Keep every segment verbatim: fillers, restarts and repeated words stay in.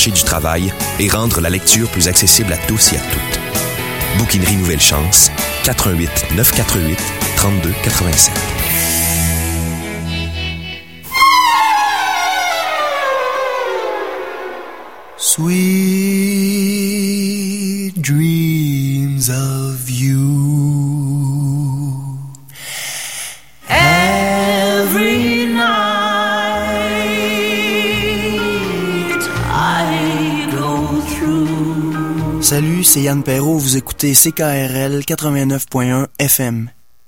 marché du travail et rendre la lecture plus accessible à tous et à toutes. Bouquinerie Nouvelle Chance, quatre un huit neuf quatre huit trente-deux quatre-vingt-sept. Sweet dreams of you. Every night I go through. Salut, c'est Yann Perrault, vous écoutez C K R L quatre-vingt-neuf point un F M.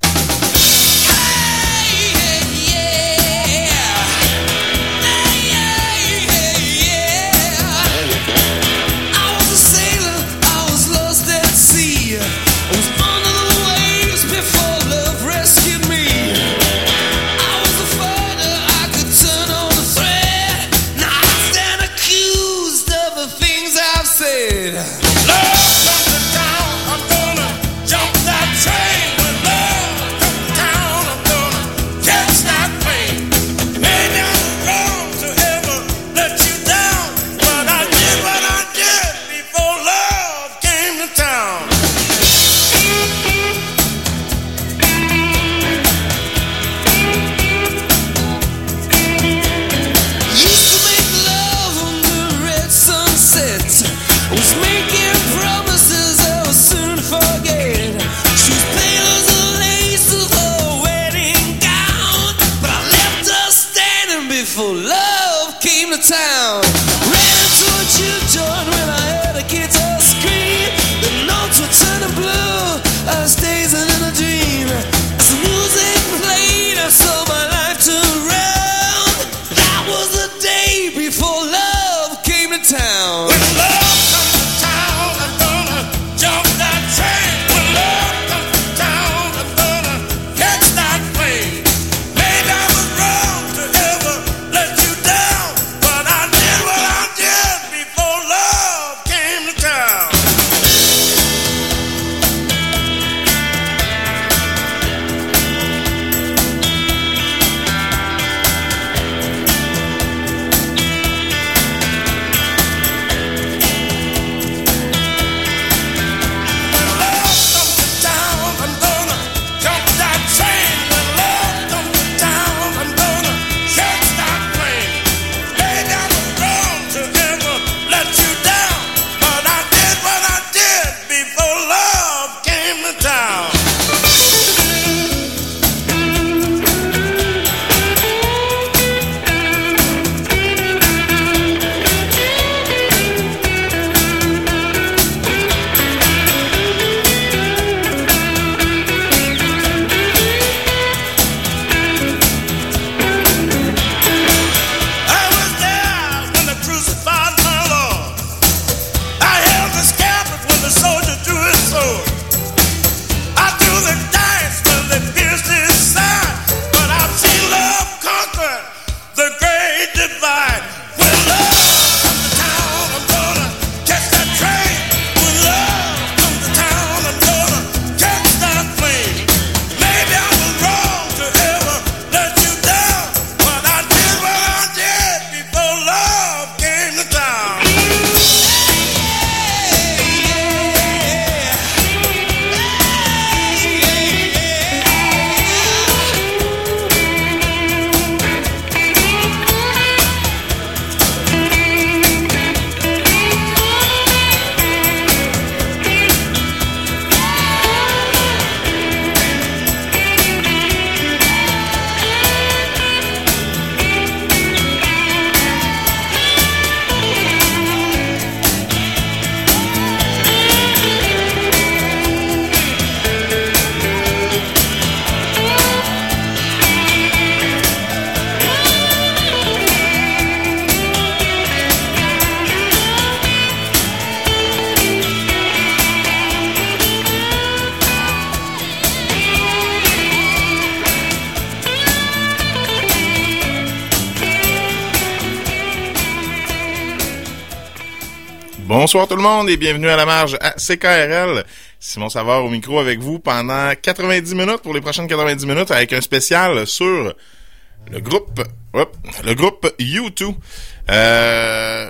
Bonsoir tout le monde et bienvenue à la marge à C K R L. Simon Savard au micro avec vous pendant quatre-vingt-dix minutes pour les prochaines quatre-vingt-dix minutes avec un spécial sur le groupe, hop, le groupe U deux. Euh,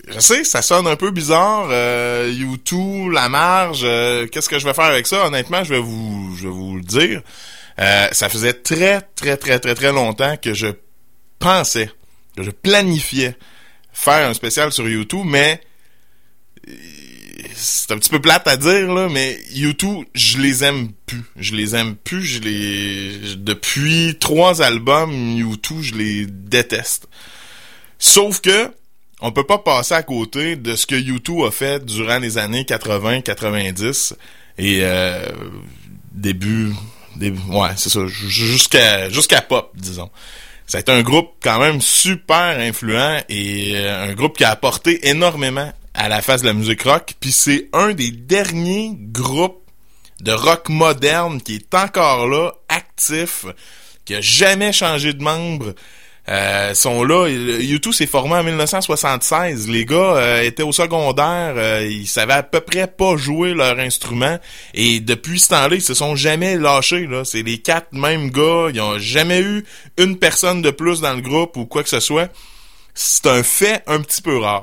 je sais, ça sonne un peu bizarre. Euh, U deux, la marge, euh, qu'est-ce que je vais faire avec ça? Honnêtement, je vais vous, je vais vous le dire. Euh, ça faisait très, très, très, très, très longtemps que je pensais, que je planifiais faire un spécial sur U deux, mais c'est un petit peu plate à dire, là, mais U deux, je les aime plus. Je les aime plus, je les... Depuis trois albums, U deux, je les déteste. Sauf que, on peut pas passer à côté de ce que U deux a fait durant les années quatre-vingts quatre-vingt-dix et euh, début... début ouais, c'est ça, jusqu'à, jusqu'à pop, disons. Ça a été un groupe quand même super influent et euh, un groupe qui a apporté énormément à la face de la musique rock, puis c'est un des derniers groupes de rock moderne qui est encore là, actif, qui a jamais changé de membre. Euh, sont là. U deux s'est formé en dix-neuf cent soixante-seize. Les gars euh, étaient au secondaire, euh, ils savaient à peu près pas jouer leur instrument et depuis ce temps-là, ils se sont jamais lâchés. Là, c'est les quatre mêmes gars. Ils ont jamais eu une personne de plus dans le groupe ou quoi que ce soit. C'est un fait un petit peu rare.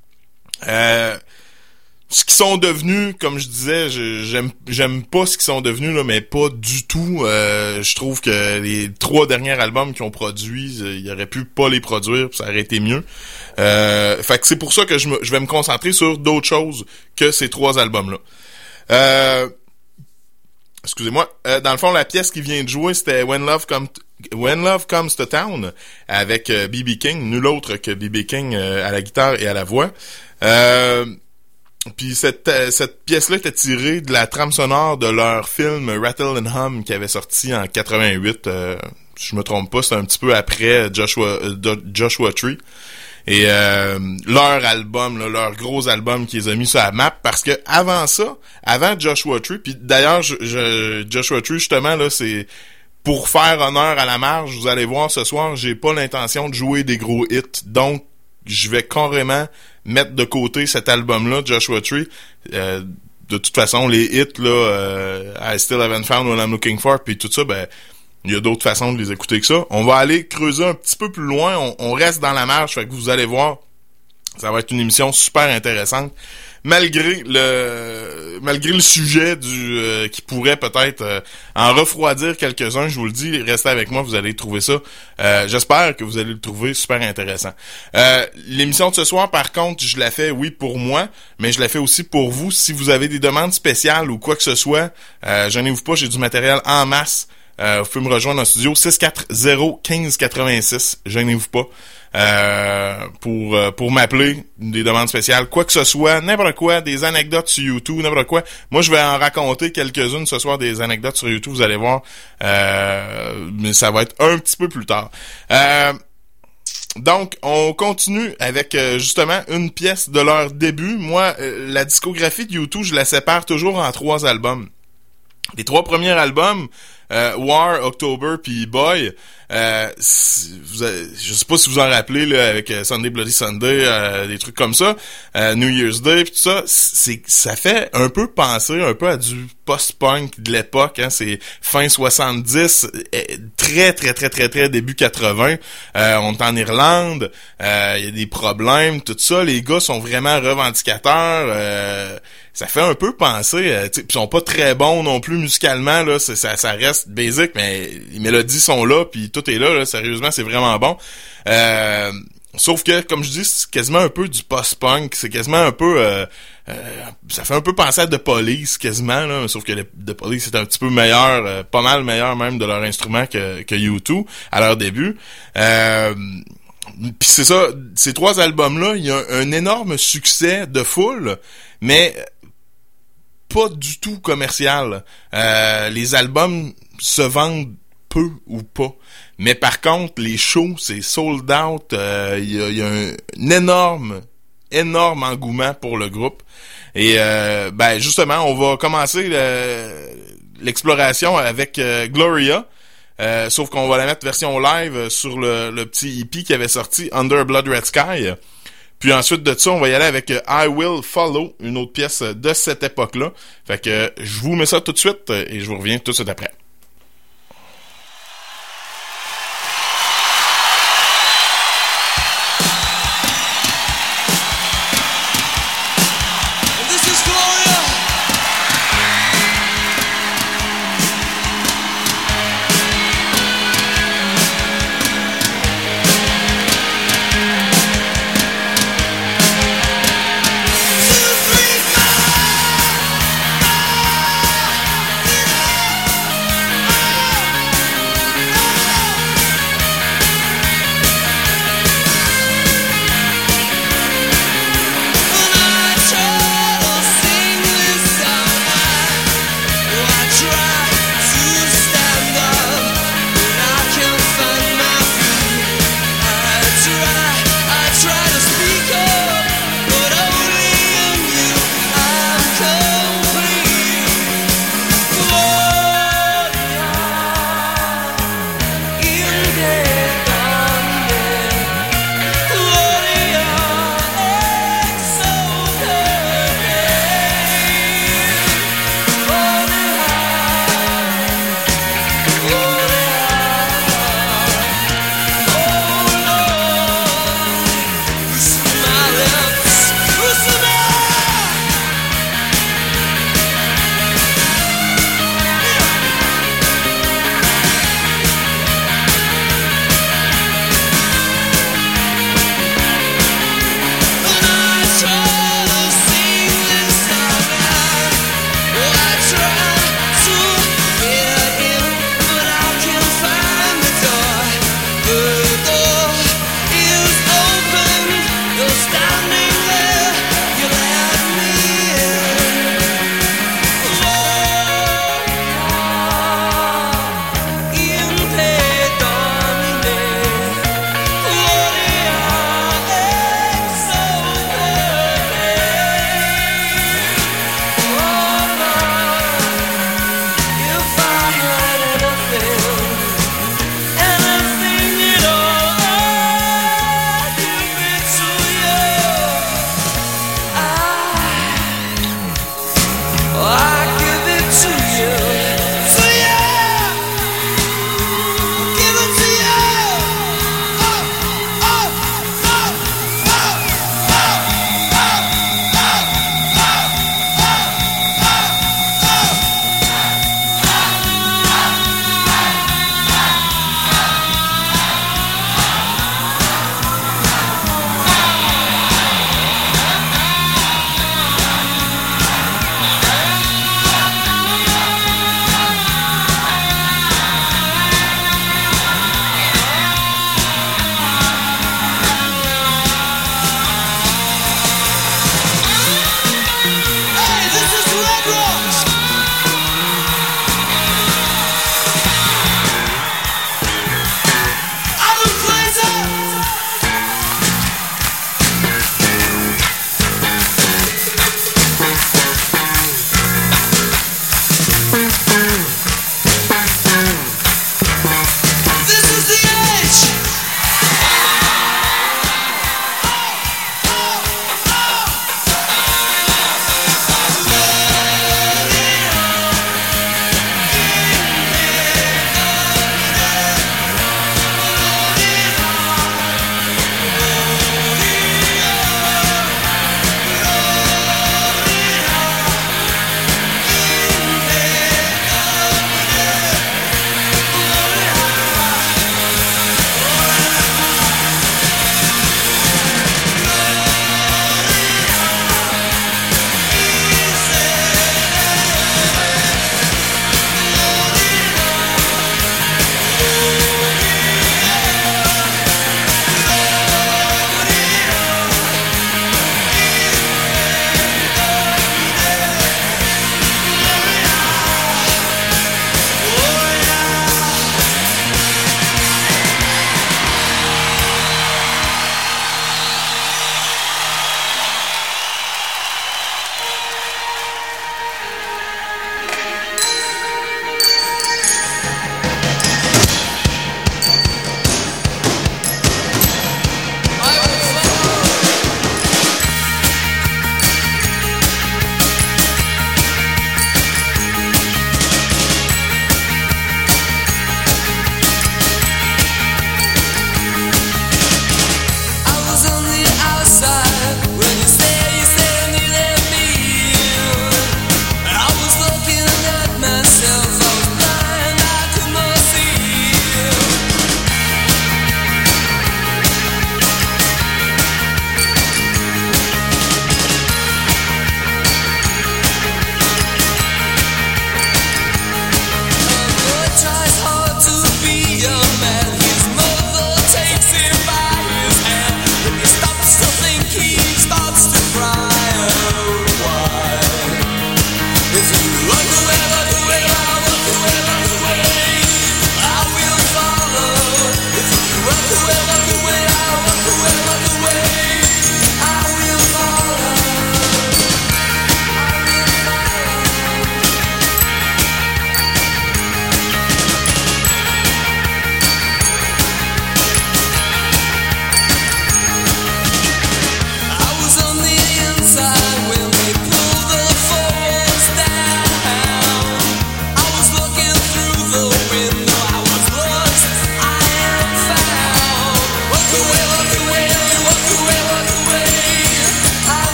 Euh, ce qu'ils sont devenus, comme je disais, je, j'aime j'aime pas ce qu'ils sont devenus là, mais pas du tout. Euh, je trouve que les trois derniers albums qu'ils ont produits, ils auraient pu pas les produire, ça aurait été mieux. Euh, fait que c'est pour ça que je, me, je vais me concentrer sur d'autres choses que ces trois albums-là. Euh, excusez-moi. Euh, dans le fond, la pièce qui vient de jouer, c'était When Love Comes When Love Comes to Town avec euh, B B King, nul autre que B B King euh, à la guitare et à la voix. Euh, Puis cette euh, cette pièce-là était tirée de la trame sonore de leur film Rattle and Hum qui avait sorti en quatre-vingt-huit. Euh, si je me trompe pas, c'est un petit peu après Joshua euh, Joshua Tree. Et euh, leur album, là, leur gros album qu'ils ont mis sur la map, parce que avant ça, avant Joshua Tree, puis d'ailleurs je, je, Joshua Tree justement là, c'est pour faire honneur à la marge. Vous allez voir ce soir, j'ai pas l'intention de jouer des gros hits, donc je vais carrément mettre de côté cet album-là, Joshua Tree. Euh, de toute façon, les hits, là, euh, I Still Haven't Found What I'm Looking For, puis tout ça, ben, il y a d'autres façons de les écouter que ça. On va aller creuser un petit peu plus loin. On, on reste dans la marge, fait que vous allez voir, ça va être une émission super intéressante. Malgré le malgré le sujet du euh, qui pourrait peut-être euh, en refroidir quelques-uns, je vous le dis, restez avec moi, vous allez trouver ça. Euh, j'espère que vous allez le trouver super intéressant. Euh, l'émission de ce soir, par contre, je la fais, oui, pour moi, mais je la fais aussi pour vous. Si vous avez des demandes spéciales ou quoi que ce soit, euh, gênez-vous pas, j'ai du matériel en masse. Euh, vous pouvez me rejoindre en studio six quatre zéro un cinq huit six, gênez-vous pas. Euh, pour euh, pour m'appeler, des demandes spéciales, quoi que ce soit, n'importe quoi, des anecdotes sur YouTube, n'importe quoi. Moi, je vais en raconter quelques-unes ce soir, des anecdotes sur YouTube, vous allez voir. Euh, mais ça va être un petit peu plus tard. Euh, donc, on continue avec euh, justement une pièce de leur début. Moi, euh, la discographie de YouTube, je la sépare toujours en trois albums. Les trois premiers albums, euh, War, October, puis Boy, euh, vous avez, je sais pas si vous en rappelez là, avec euh, Sunday Bloody Sunday, euh, des trucs comme ça, euh, New Year's Day, puis tout ça, c'est ça fait un peu penser un peu à du post-punk de l'époque, hein, c'est fin soixante-dix, très très très très très début quatre-vingts, euh, on est en Irlande, il euh, y a des problèmes, tout ça, les gars sont vraiment revendicateurs, euh, ça fait un peu penser, euh, ils sont pas très bons non plus musicalement, là, c'est, ça, ça reste basic, mais les mélodies sont là, puis tout est là, là, sérieusement, c'est vraiment bon. Euh, sauf que, comme je dis, c'est quasiment un peu du post-punk, c'est quasiment un peu, euh, euh, ça fait un peu penser à The Police, quasiment, là, sauf que les, The Police c'est un petit peu meilleur, euh, pas mal meilleur même de leur instrument que, que U deux, à leur début. Euh, Puis c'est ça, ces trois albums-là, il y a un, un énorme succès de foule, mais pas du tout commercial. Euh, les albums se vendent peu ou pas. Mais par contre, les shows, c'est sold out. Euh, il y a, il y a un, un énorme, énorme engouement pour le groupe. Et euh, ben justement, on va commencer le, l'exploration avec euh, Gloria. Euh, sauf qu'on va la mettre version live sur le, le petit E P qui avait sorti, Under Blood Red Sky. Puis ensuite de ça, on va y aller avec euh, I Will Follow, une autre pièce de cette époque-là. Fait que euh, je vous mets ça tout de suite et je vous reviens tout de suite après.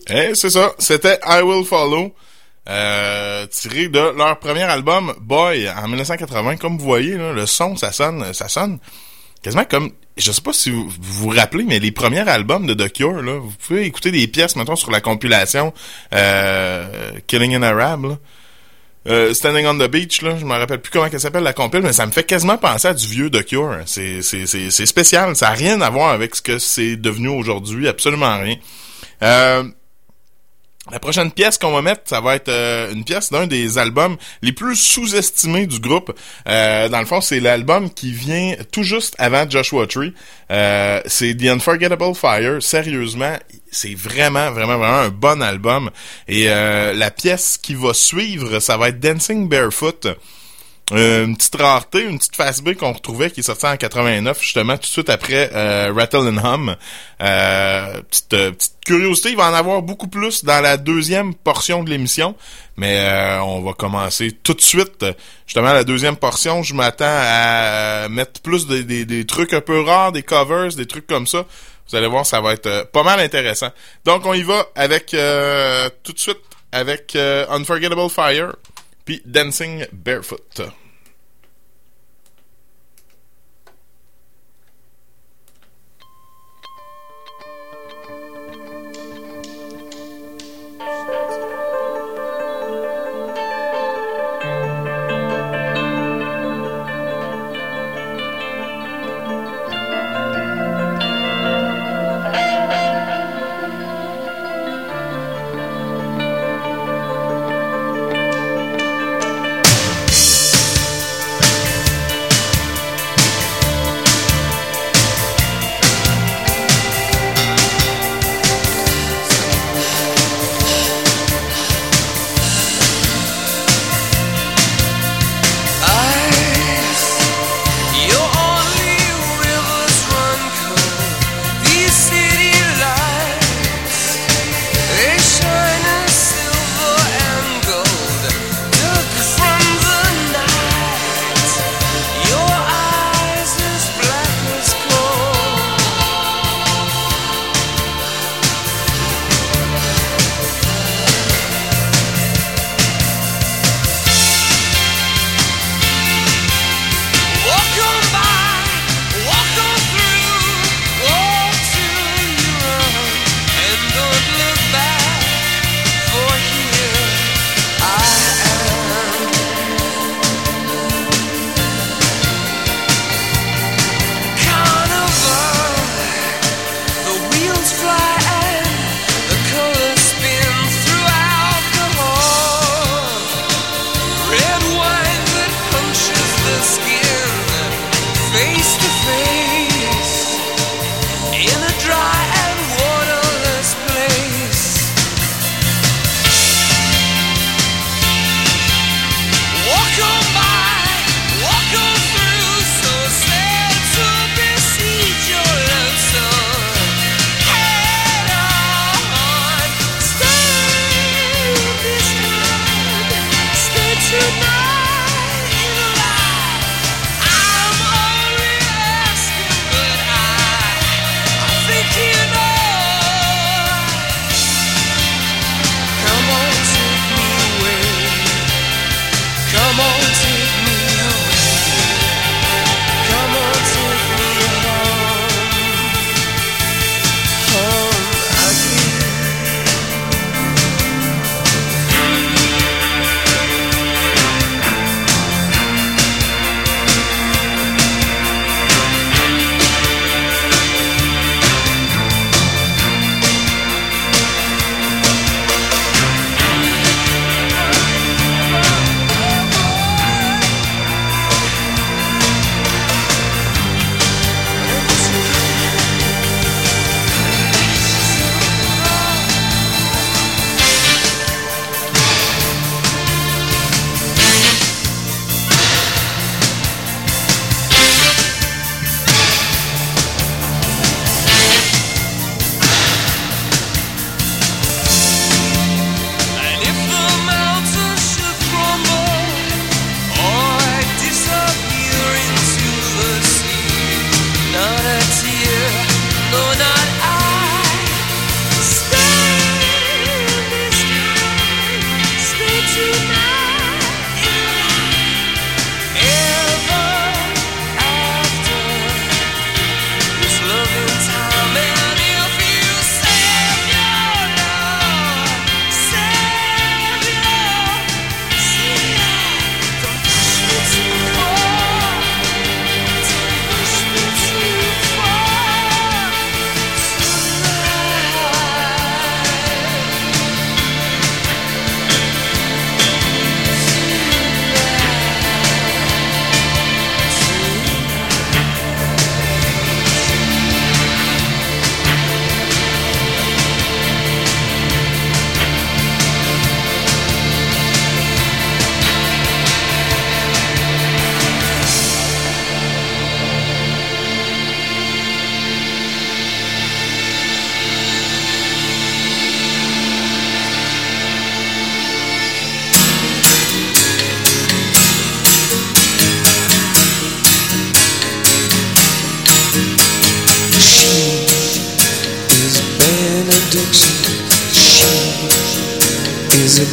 Eh, c'est ça. C'était I Will Follow, euh, tiré de leur premier album Boy en dix-neuf cent quatre-vingts. Comme vous voyez, là, le son, ça sonne, ça sonne quasiment comme, je sais pas si vous vous, vous rappelez, mais les premiers albums de The Cure, là, vous pouvez écouter des pièces, mettons, sur la compilation euh, Killing an Arab, là. Euh, Standing on the Beach, là, je me rappelle plus comment elle s'appelle la compile, mais ça me fait quasiment penser à du vieux The Cure. C'est, c'est, c'est, c'est spécial, ça a rien à voir avec ce que c'est devenu aujourd'hui, absolument rien. Euh, La prochaine pièce qu'on va mettre, ça va être euh, une pièce d'un des albums les plus sous-estimés du groupe. Euh, dans le fond, c'est l'album qui vient tout juste avant Joshua Tree. Euh, c'est The Unforgettable Fire. Sérieusement, c'est vraiment, vraiment, vraiment un bon album. Et euh, la pièce qui va suivre, ça va être Dancing Barefoot. Euh, une petite rareté, une petite face B qu'on retrouvait qui est sortie en quatre-vingt-neuf, justement tout de suite après euh, Rattle and Hum. Euh, petite, euh, petite curiosité, il va en avoir beaucoup plus dans la deuxième portion de l'émission, mais euh, on va commencer tout de suite. Justement, la deuxième portion, je m'attends à mettre plus de, des, des trucs un peu rares, des covers, des trucs comme ça. Vous allez voir, ça va être euh, pas mal intéressant. Donc, on y va avec euh, tout de suite avec euh, Unforgettable Fire, puis Dancing Barefoot.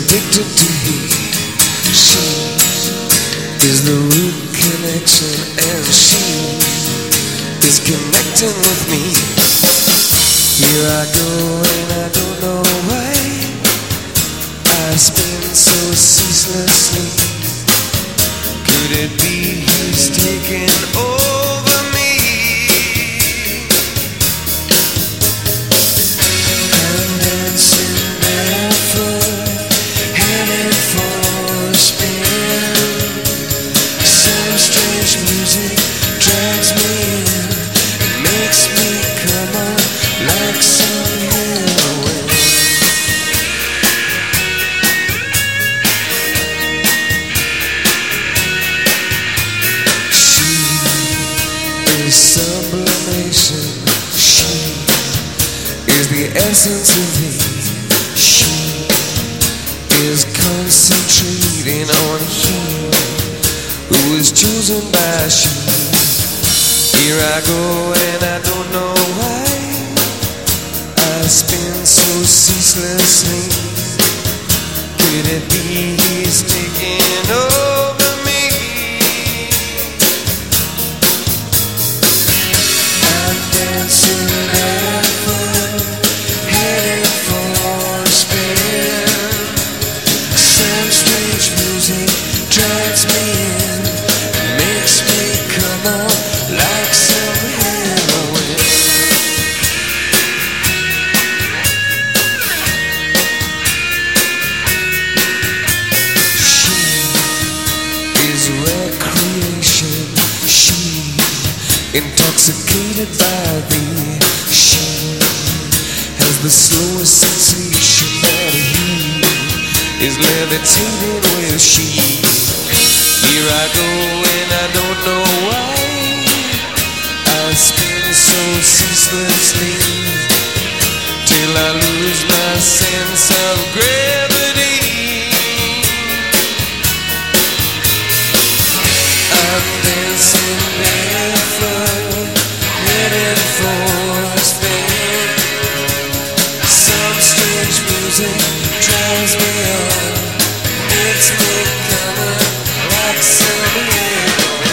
addicted to heat. She is the root connection, and she is connecting with me. Here I go and I don't know why I spin so ceaselessly. Could it be he's taking over me? I'm dancing barefoot, headed for a spin. Some strange music drags me in, it makes me come on like some heroin. She is sublimation. She is the essence of me. She is concentrating on him who is chosen by she. Here I go and I don't know why I spin so ceaselessly. Could it be he's taking over me? I'm dancing barefoot, headed for a spin. Some strange music drags me in, makes me come on like some heroin. She is recreation. She intoxicated by thee. She has the slowest sensation that he is levitating with she. Here I go and I don't know why I spin so ceaselessly till I lose my sense of gravity. I'm dancing barefoot, headed for a spin. Some strange music drives me on, makes me come on like some heroin.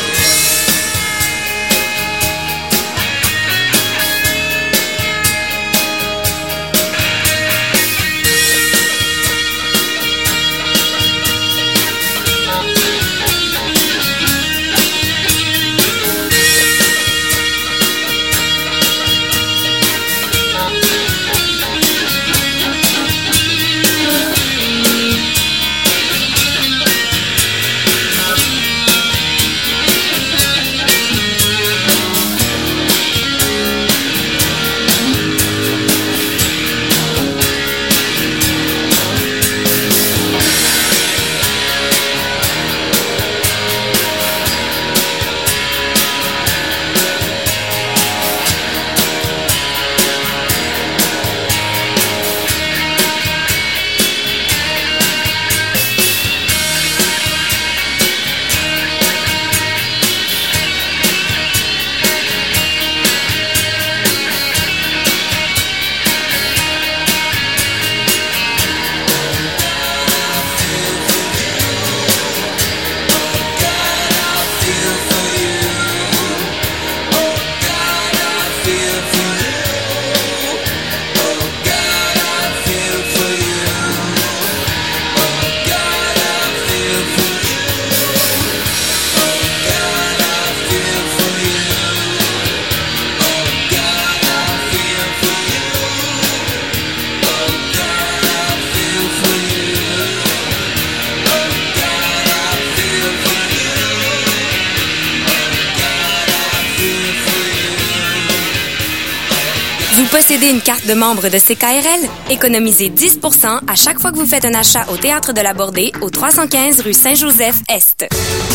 Vous possédez une carte de membre de C K R L? Économisez dix pour cent à chaque fois que vous faites un achat au Théâtre de la Bordée, au trois cent quinze rue Saint-Joseph-Est.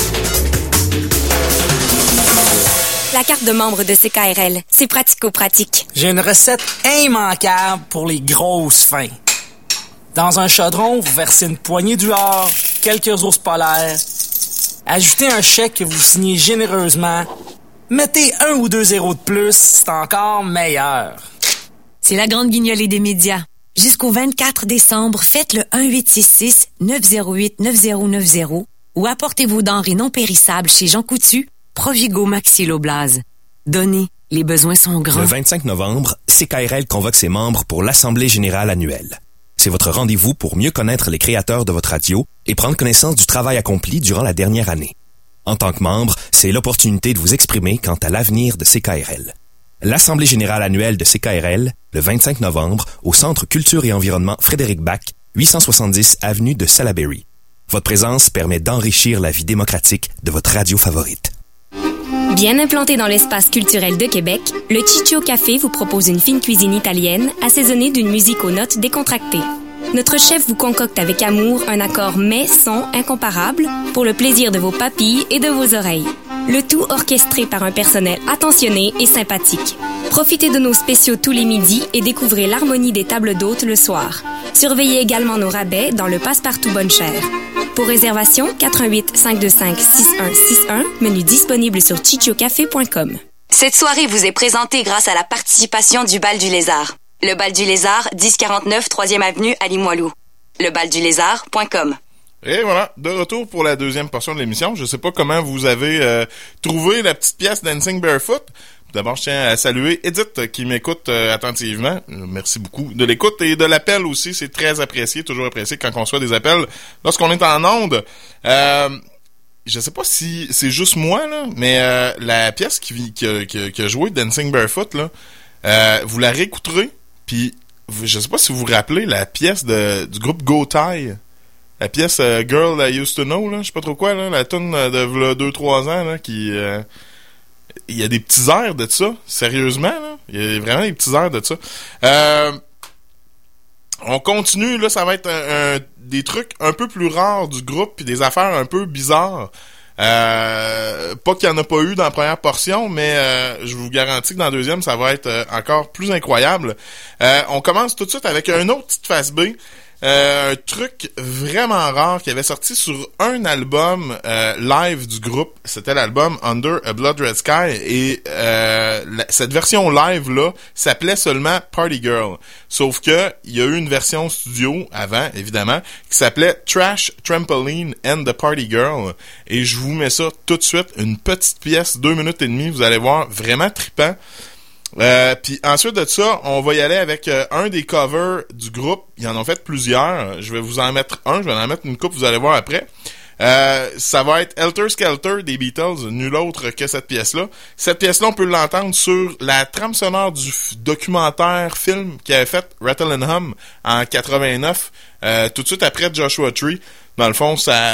La carte de membre de C K R L, c'est pratico-pratique. J'ai une recette immanquable pour les grosses fins. Dans un chaudron, vous versez une poignée d'huard, quelques ours polaires, ajoutez un chèque que vous signez généreusement, mettez un ou deux zéros de plus, c'est encore meilleur. C'est la grande guignolée des médias. Jusqu'au vingt-quatre décembre, faites le un huit six six neuf zéro huit neuf zéro neuf zéro ou apportez vos denrées non périssables chez Jean Coutu, Provigo Maxilloblase. Donnez, les besoins sont grands. Le vingt-cinq novembre, C K R L convoque ses membres pour l'Assemblée générale annuelle. C'est votre rendez-vous pour mieux connaître les créateurs de votre radio et prendre connaissance du travail accompli durant la dernière année. En tant que membre, c'est l'opportunité de vous exprimer quant à l'avenir de C K R L. L'Assemblée générale annuelle de C K R L, le vingt-cinq novembre, au Centre Culture et Environnement Frédéric Bach, huit cent soixante-dix avenue de Salaberry. Votre présence permet d'enrichir la vie démocratique de votre radio favorite. Bien implanté dans l'espace culturel de Québec, le Ciccio Café vous propose une fine cuisine italienne assaisonnée d'une musique aux notes décontractées. Notre chef vous concocte avec amour un accord mets-son incomparable pour le plaisir de vos papilles et de vos oreilles. Le tout orchestré par un personnel attentionné et sympathique. Profitez de nos spéciaux tous les midis et découvrez l'harmonie des tables d'hôtes le soir. Surveillez également nos rabais dans le Passe-Partout Bonne Chère. Pour réservation, quatre un huit cinq deux cinq six un six un, menu disponible sur ciccio café point com. Cette soirée vous est présentée grâce à la participation du Bal du Lézard. Le Bal du Lézard, dix quarante-neuf troisième avenue à Limoilou. le bal du lézard point com. Et voilà, de retour pour la deuxième portion de l'émission. Je sais pas comment vous avez euh, trouvé la petite pièce Dancing Barefoot. D'abord, je tiens à saluer Edith qui m'écoute euh, attentivement. Merci beaucoup de l'écoute et de l'appel aussi. C'est très apprécié, toujours apprécié quand on reçoit des appels lorsqu'on est en onde. Euh, je sais pas si c'est juste moi, là, mais euh, la pièce qui, qui, a, qui, a, qui a joué Dancing Barefoot, là, euh, vous la réécouterez. Puis, je sais pas si vous vous rappelez la pièce de, du groupe Go Tie. La pièce euh, Girl I Used to Know, là, je sais pas trop quoi, là, la tune de deux trois ans, là, qui... Euh, il y a des petits airs de ça, sérieusement, là. Il y a vraiment des petits airs de ça. Euh, on continue, là, ça va être un, un, des trucs un peu plus rares du groupe, puis des affaires un peu bizarres. Euh, pas qu'il y en a pas eu dans la première portion, mais euh, je vous garantis que dans la deuxième, ça va être euh, encore plus incroyable. Euh, on commence tout de suite avec un autre petite face B. Euh, un truc vraiment rare qui avait sorti sur un album euh, live du groupe. C'était l'album Under a Blood Red Sky et euh, la, cette version live là s'appelait seulement Party Girl. Sauf que il y a eu une version studio avant, évidemment, qui s'appelait Trash Trampoline and the Party Girl. Et je vous mets ça tout de suite, une petite pièce, deux minutes et demie, vous allez voir, vraiment trippant. Euh, puis ensuite de ça, on va y aller avec euh, un des covers du groupe. Ils en ont fait plusieurs. Je vais vous en mettre un, je vais en mettre une coupe, vous allez voir après. Euh, ça va être Helter Skelter des Beatles, nul autre que cette pièce-là. Cette pièce-là, on peut l'entendre sur la trame sonore du f- documentaire film qui avait fait Rattle and Hum en quatre-vingt-neuf, euh, tout de suite après Joshua Tree. Dans le fond, ça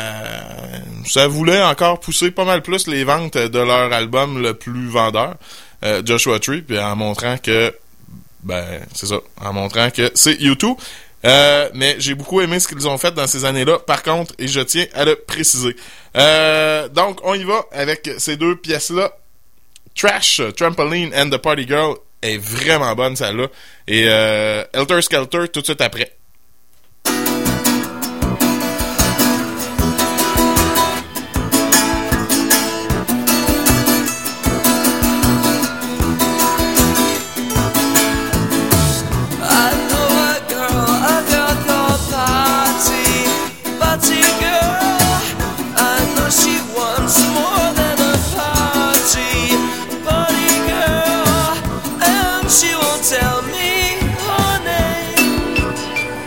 ça voulait encore pousser pas mal plus les ventes de leur album le plus vendeur. Euh, Joshua Tree, puis en montrant que ben c'est ça, en montrant que c'est U deux. Euh, mais j'ai beaucoup aimé ce qu'ils ont fait dans ces années-là, par contre, et je tiens à le préciser. Euh, donc, on y va avec ces deux pièces-là. Trash, Trampoline and the Party Girl est vraiment bonne, celle-là. Et euh, Helter Skelter tout de suite après. She won't tell me her name.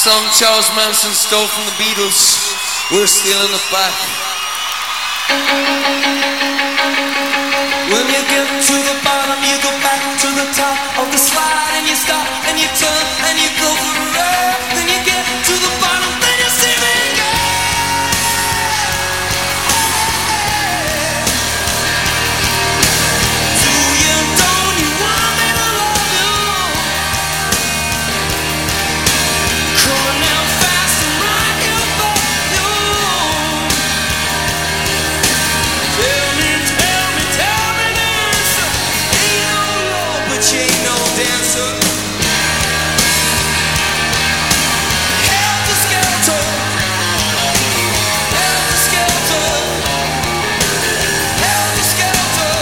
song Charles Manson stole from the Beatles. We're still in the back. When you get to the bottom, you go back to the top of the slide, and you stop, and you turn, and you go for a ride. Then you get to the bottom, then you see me go. Do you, don't you want me to love you? Coming down fast and right here for you. Tell me, tell me, tell me this. Ain't no love, but you ain't no dancer. Helter skelter, helter skelter, helter skelter.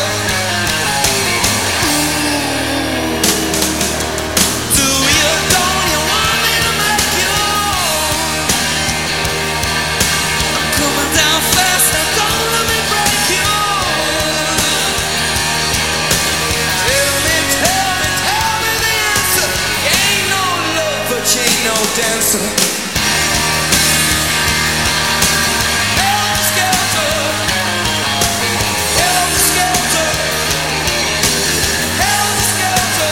Do you, don't you want me to make you? I'm coming down fast and don't let me break you. Tell me, tell me, tell me the answer. You ain't no love, but you ain't no dancer. Helter skelter, helter skelter, helter skelter.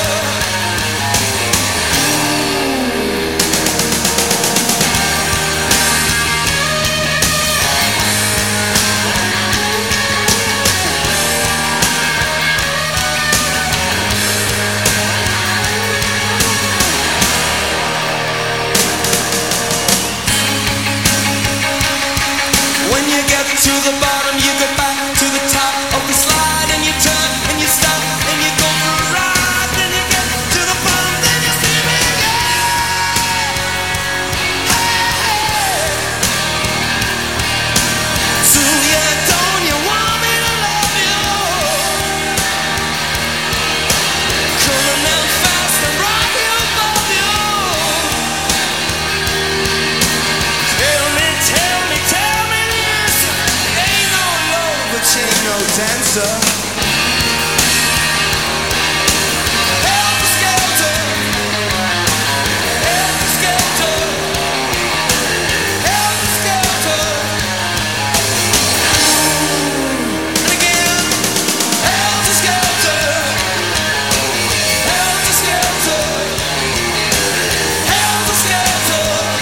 When you get to the bottom, you go back to the top of the slide, and you turn, and you stop, and you go for a ride. Then you get to the bottom, then you see me go. Do you, don't you want me to love you? Coming down fast and right here above you. Tell me, tell me, tell me this. Ain't no love, but you ain't no dancer. Helter skelter, helter skelter, helter skelter. And again, helter skelter, helter skelter, helter skelter.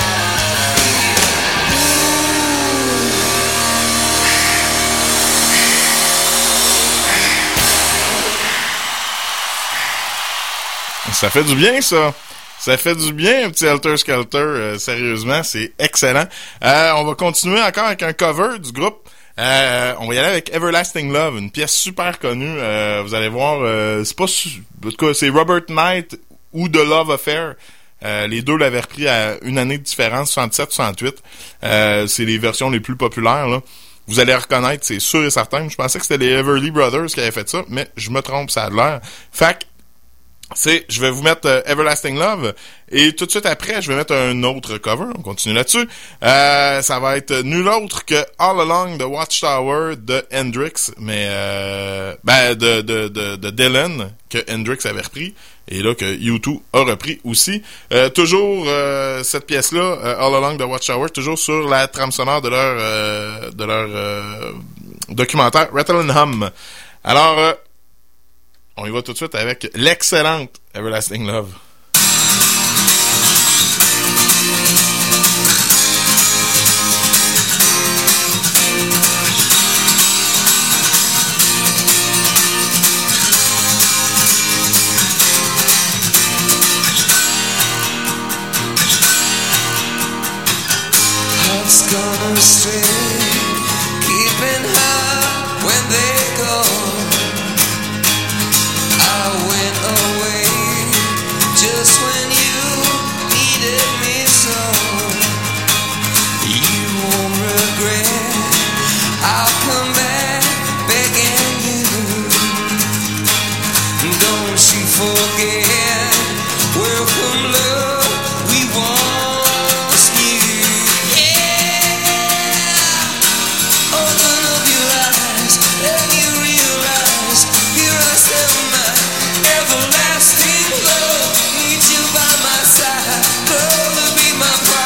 Ça fait du bien, ça. Ça fait du bien, un petit Helter Skelter. Euh, sérieusement, c'est excellent. Euh, on va continuer encore avec un cover du groupe. Euh, on va y aller avec Everlasting Love, une pièce super connue. Euh, vous allez voir, euh, c'est pas... Su- en tout cas, c'est Robert Knight ou The Love Affair. Euh, les deux l'avaient repris à une année de différence, soixante-sept soixante-huit. Euh, c'est les versions les plus populaires, là. Vous allez reconnaître, c'est sûr et certain. Je pensais que c'était les Everly Brothers qui avaient fait ça, mais je me trompe, ça a l'air. Fait que, c'est, je vais vous mettre euh, Everlasting Love, et tout de suite après, je vais mettre un autre cover, on continue là-dessus. Euh, ça va être nul autre que All Along the Watchtower de Hendrix, mais euh, ben de, de, de, de Dylan, que Hendrix avait repris, et là que U deux a repris aussi. Euh, toujours euh, cette pièce-là, euh, All Along the Watchtower, toujours sur la trame sonore de leur, euh, de leur euh, documentaire Rattle and Hum. Alors... Euh, on y va tout de suite avec l'excellente Everlasting Love. Hearts gone astray, keeping her when they go. I went away just when you needed me so. You won't regret, I'll come back begging you. Don't you forget, welcome love we once knew. Yeah, open up your eyes and you realize here I stand, my everlasting love. Need you by my side, girl, to be my pride.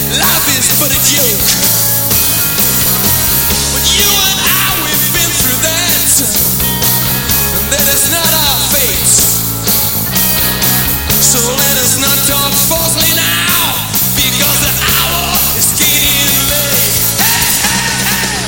life is but a joke. But you and I, we've been through that, and that is not our fate. So let us not talk falsely now, because the hour is getting late. Hey, hey, hey.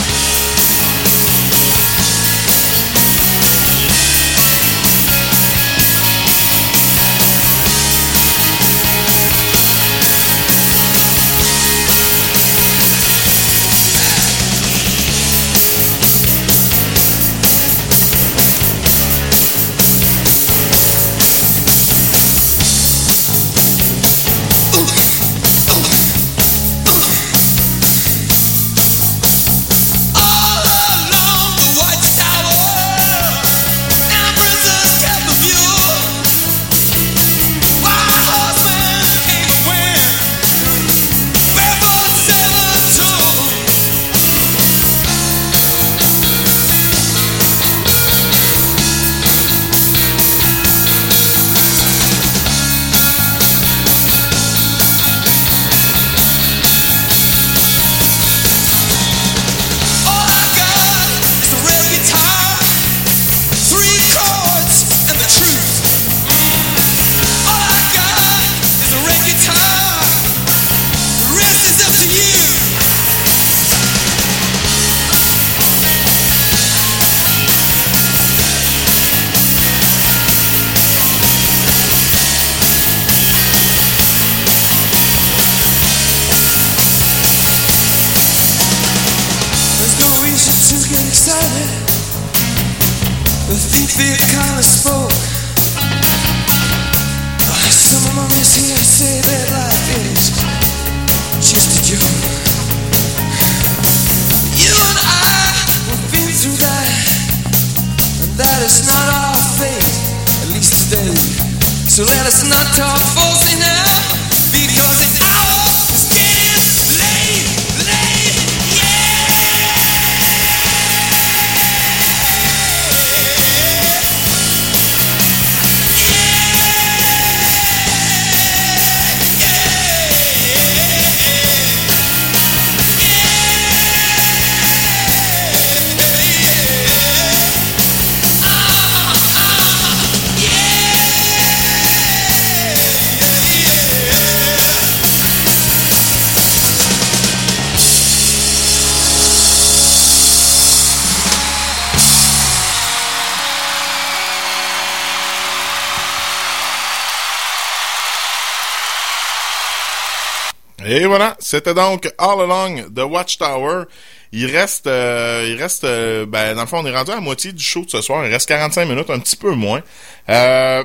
All along the watchtower, empresses kept the view. White horsemen came and went, barefoot sailor too. All I got is a red guitar, three chords, and the truth. All I got is a red guitar. The rest is up to you. There's no reason to get excited. The thief here kinda spoke. Some among us here say that life is just a joke. You and I, we've been through that, and that is not our fate, at least today. So let us not talk falsely now, because the hour is getting late, late, yeah. Et voilà, c'était donc All Along the Watchtower. Il reste, euh, il reste, euh, ben dans le fond, on est rendu à la moitié du show de ce soir. Il reste quarante-cinq minutes, un petit peu moins. Euh,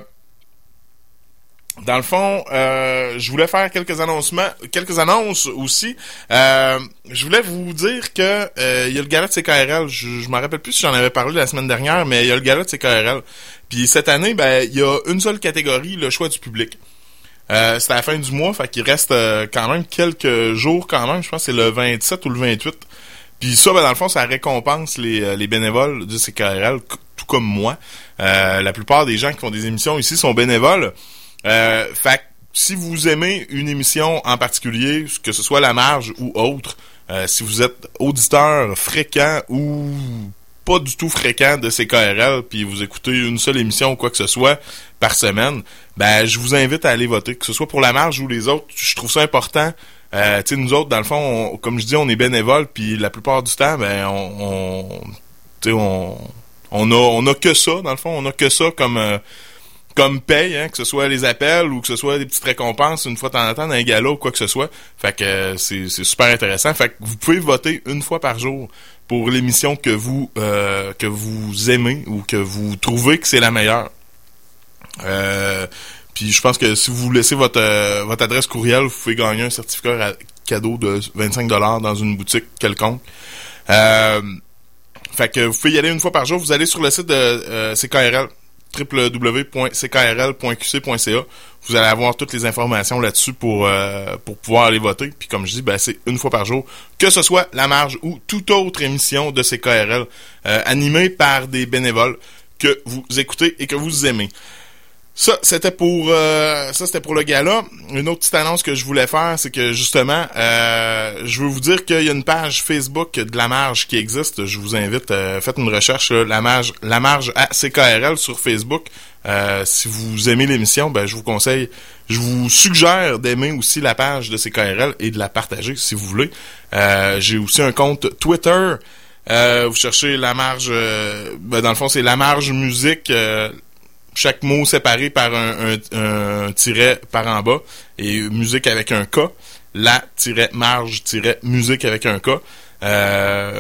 dans le fond, euh, je voulais faire quelques annoncements, quelques annonces aussi. Euh, je voulais vous dire que euh, il y a le gala de C K R L. Je, je m'en rappelle plus si j'en avais parlé la semaine dernière, mais il y a le gala de C K R L. Puis cette année, ben il y a une seule catégorie, le choix du public. Euh, c'est à la fin du mois, fait qu'il reste euh, quand même quelques jours quand même. Je pense que c'est le vingt-sept ou le vingt-huit. Puis ça, ben dans le fond, ça récompense les, les bénévoles du C K R L, tout comme moi. Euh, la plupart des gens qui font des émissions ici sont bénévoles. Euh, fait que si vous aimez une émission en particulier, que ce soit La Marge ou autre, euh, si vous êtes auditeur fréquent ou pas du tout fréquent de C K R L, puis vous écoutez une seule émission ou quoi que ce soit par semaine, ben je vous invite à aller voter, que ce soit pour La Marge ou les autres. Je trouve ça important. Euh, tu sais, nous autres, dans le fond, on, comme je dis, on est bénévoles, puis la plupart du temps, ben on, on tu sais, on, on a, on a que ça, dans le fond, on a que ça comme euh, comme paye, hein, que ce soit les appels ou que ce soit des petites récompenses une fois de temps en temps dans un gala ou quoi que ce soit. Fait que euh, c'est, c'est super intéressant. Fait que vous pouvez voter une fois par jour pour l'émission que vous euh, que vous aimez ou que vous trouvez que c'est la meilleure. Euh, puis je pense que si vous laissez votre euh, votre adresse courriel, vous pouvez gagner un certificat cadeau de vingt-cinq dollars dans une boutique quelconque. Euh, fait que vous pouvez y aller une fois par jour. Vous allez sur le site de euh, C K R L, w w w point c k r l point q c point c a. Vous allez avoir toutes les informations là-dessus pour euh, pour pouvoir aller voter. Puis comme je dis, ben c'est une fois par jour, que ce soit La Marge ou toute autre émission de C K R L euh, animée par des bénévoles que vous écoutez et que vous aimez. Ça, c'était pour euh, ça, c'était pour le gala. Une autre petite annonce que je voulais faire, c'est que justement, euh, je veux vous dire qu'il y a une page Facebook de La Marge qui existe. Je vous invite, euh, faites une recherche, là, La Marge, La Marge à C K R L sur Facebook. Euh, si vous aimez l'émission, ben je vous conseille, je vous suggère d'aimer aussi la page de C K R L et de la partager si vous voulez. Euh, j'ai aussi un compte Twitter. Euh, vous cherchez La Marge, euh, ben dans le fond c'est La Marge Musique. Euh, Chaque mot séparé par un, un, un tiret par en bas et musique avec un K. La tiret marge tiret musique avec un K. Euh,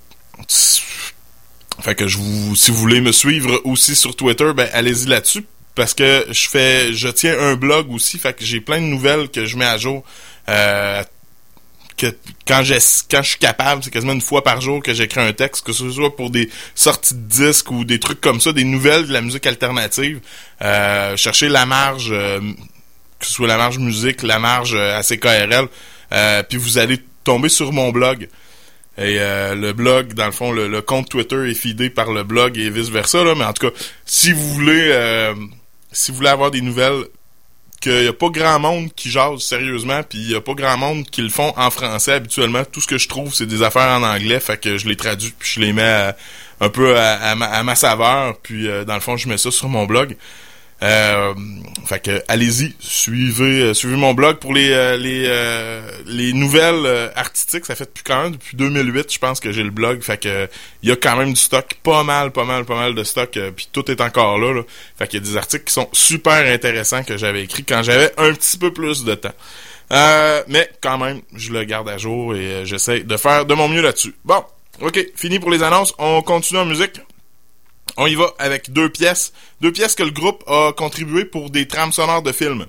fait que je vous, si vous voulez me suivre aussi sur Twitter, ben allez-y là-dessus parce que je fais, je tiens un blog aussi. Fait que j'ai plein de nouvelles que je mets à jour. Euh, que quand j'ai quand je suis capable, c'est quasiment une fois par jour que j'écris un texte, que ce soit pour des sorties de disques ou des trucs comme ça, des nouvelles de la musique alternative. Euh, cherchez La Marge, euh, que ce soit La Marge Musique, La Marge euh, à C K R L, euh, puis vous allez tomber sur mon blog. Et euh, le blog, dans le fond, le, le compte Twitter est feedé par le blog et vice-versa, là, mais en tout cas, si vous voulez euh, si vous voulez avoir des nouvelles, qu'il y a pas grand monde qui jase sérieusement, puis il y a pas grand monde qui le font en français habituellement. Tout ce que je trouve, c'est des affaires en anglais, fait que je les traduis, puis je les mets à, un peu à, à, ma, à ma saveur, puis euh, dans le fond, je mets ça sur mon blog. Euh, fait que allez-y, suivez euh, suivez mon blog pour les euh, les euh, les nouvelles euh, artistiques. Ça fait depuis quand même depuis deux mille huit, je pense que j'ai le blog. Fait que il y a quand même du stock, pas mal, pas mal, pas mal de stock. Euh, puis tout est encore là, là. Fait qu'il y a des articles qui sont super intéressants que j'avais écrits quand j'avais un petit peu plus de temps. Euh, mais quand même, je le garde à jour et euh, j'essaie de faire de mon mieux là-dessus. Bon, ok, fini pour les annonces. On continue en musique. On y va avec deux pièces. Deux pièces que le groupe a contribué pour des trames sonores de films.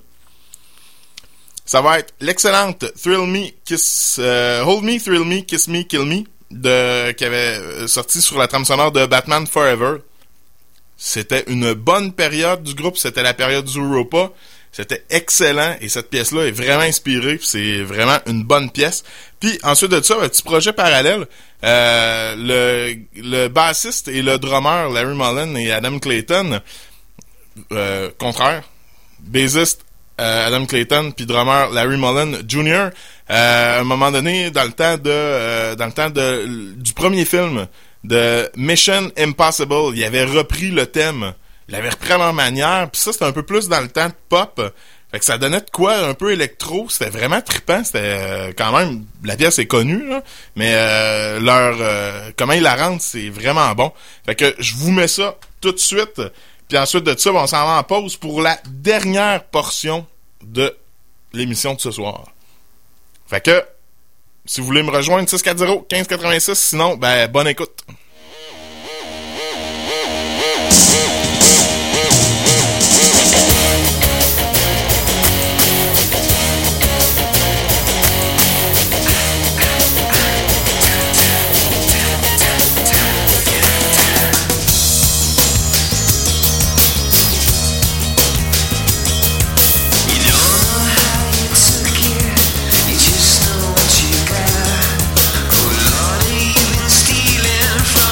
Ça va être l'excellente Thrill Me, Kiss, euh, Hold Me, Thrill Me, Kiss Me, Kill Me, de, qui avait sorti sur la trame sonore de Batman Forever. C'était une bonne période du groupe. C'était la période Zooropa. C'était excellent et cette pièce-là est vraiment inspirée. C'est vraiment une bonne pièce. Puis ensuite de ça, un petit projet parallèle. Euh, le, le bassiste et le drummer Larry Mullen et Adam Clayton, euh, contraire, bassiste euh, Adam Clayton puis drummer Larry Mullen junior Euh, à un moment donné, dans le temps de, euh, dans le temps de du premier film de Mission Impossible, il avait repris le thème. Il avait repris à leur manière, puis ça, c'était un peu plus dans le temps de pop. Fait que ça donnait de quoi un peu électro. C'était vraiment trippant. C'était euh, quand même... La pièce est connue, là, mais euh, leur... Euh, comment ils la rendent, c'est vraiment bon. Fait que je vous mets ça tout de suite. Puis ensuite de ça, on s'en va en pause pour la dernière portion de l'émission de ce soir. Fait que, si vous voulez me rejoindre, six quatre zéro, quinze quatre-vingt-six. Sinon, ben, bonne écoute. From